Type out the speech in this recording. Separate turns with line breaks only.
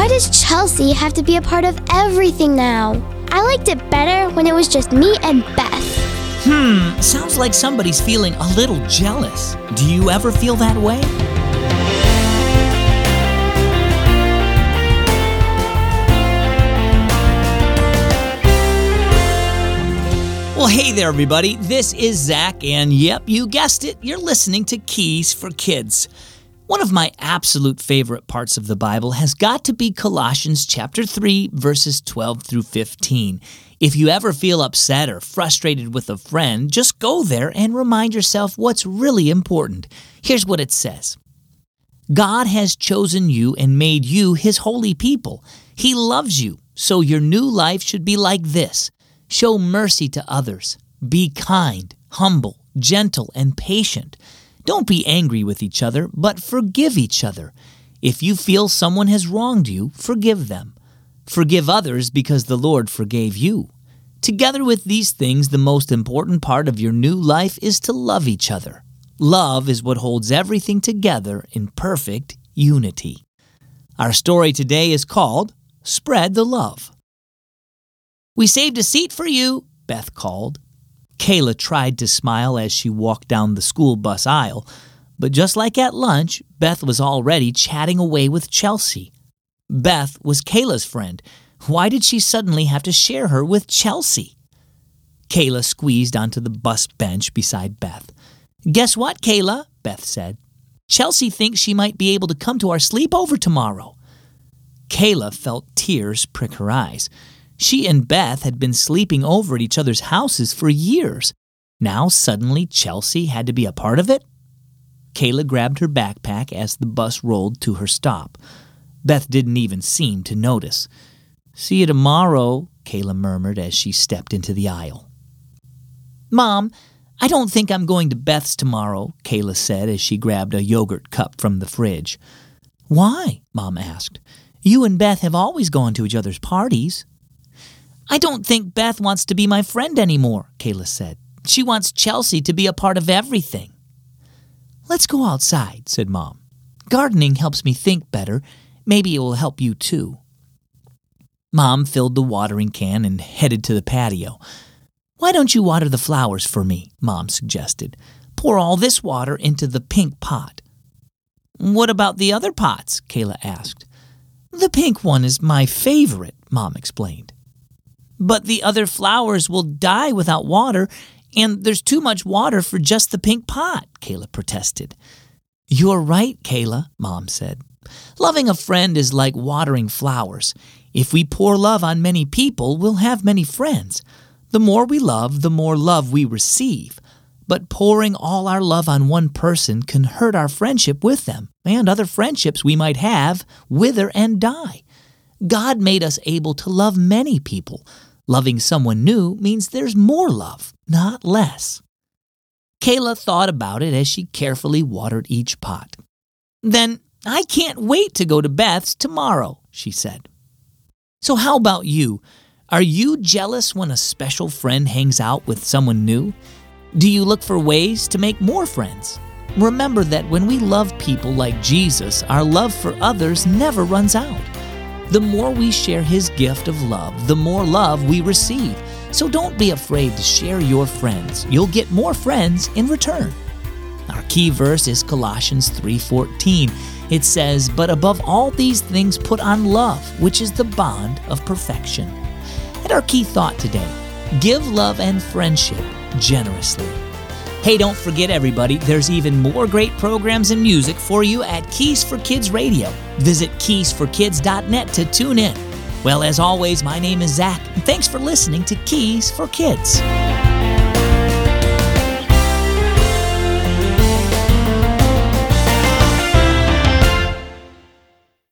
Why does Chelsea have to be a part of everything now? I liked it better when it was just me and Beth.
Sounds like somebody's feeling a little jealous. Do you ever feel that way? Well, hey there, everybody. This is Zach, and yep, you guessed it. You're listening to Keys for Kids. One of my absolute favorite parts of the Bible has got to be Colossians chapter 3, verses 12 through 15. If you ever feel upset or frustrated with a friend, just go there and remind yourself what's really important. Here's what it says. God has chosen you and made you His holy people. He loves you, so your new life should be like this. Show mercy to others. Be kind, humble, gentle, and patient. Don't be angry with each other, but forgive each other. If you feel someone has wronged you, forgive them. Forgive others because the Lord forgave you. Together with these things, the most important part of your new life is to love each other. Love is what holds everything together in perfect unity. Our story today is called Spread the Love. "We saved a seat for you," Beth called. Kayla tried to smile as she walked down the school bus aisle, but just like at lunch, Beth was already chatting away with Chelsea. Beth was Kayla's friend. Why did she suddenly have to share her with Chelsea? Kayla squeezed onto the bus bench beside Beth. "Guess what, Kayla?" Beth said. "Chelsea thinks she might be able to come to our sleepover tomorrow." Kayla felt tears prick her eyes. She and Beth had been sleeping over at each other's houses for years. Now suddenly Chelsea had to be a part of it? Kayla grabbed her backpack as the bus rolled to her stop. Beth didn't even seem to notice. "See you tomorrow," Kayla murmured as she stepped into the aisle. "Mom, I don't think I'm going to Beth's tomorrow," Kayla said as she grabbed a yogurt cup from the fridge. "Why?" Mom asked. "You and Beth have always gone to each other's parties." "I don't think Beth wants to be my friend anymore," Kayla said. "She wants Chelsea to be a part of everything." "Let's go outside," said Mom. "Gardening helps me think better. Maybe it will help you too." Mom filled the watering can and headed to the patio. "Why don't you water the flowers for me?" Mom suggested. "Pour all this water into the pink pot." "What about the other pots?" Kayla asked. "The pink one is my favorite," Mom explained. "But the other flowers will die without water, and there's too much water for just the pink pot," Kayla protested. "You're right, Kayla," Mom said. "Loving a friend is like watering flowers. If we pour love on many people, we'll have many friends. The more we love, the more love we receive. But pouring all our love on one person can hurt our friendship with them, and other friendships we might have wither and die. God made us able to love many people. Loving someone new means there's more love, not less." Kayla thought about it as she carefully watered each pot. "Then I can't wait to go to Beth's tomorrow," she said. So how about you? Are you jealous when a special friend hangs out with someone new? Do you look for ways to make more friends? Remember that when we love people like Jesus, our love for others never runs out. The more we share His gift of love, the more love we receive. So don't be afraid to share your friends. You'll get more friends in return. Our key verse is Colossians 3:14. It says, "But above all these things put on love, which is the bond of perfection." And our key thought today, give love and friendship generously. Hey, don't forget, everybody, there's even more great programs and music for you at Keys for Kids Radio. Visit keysforkids.net to tune in. Well, as always, my name is Zach, and thanks for listening to Keys for Kids.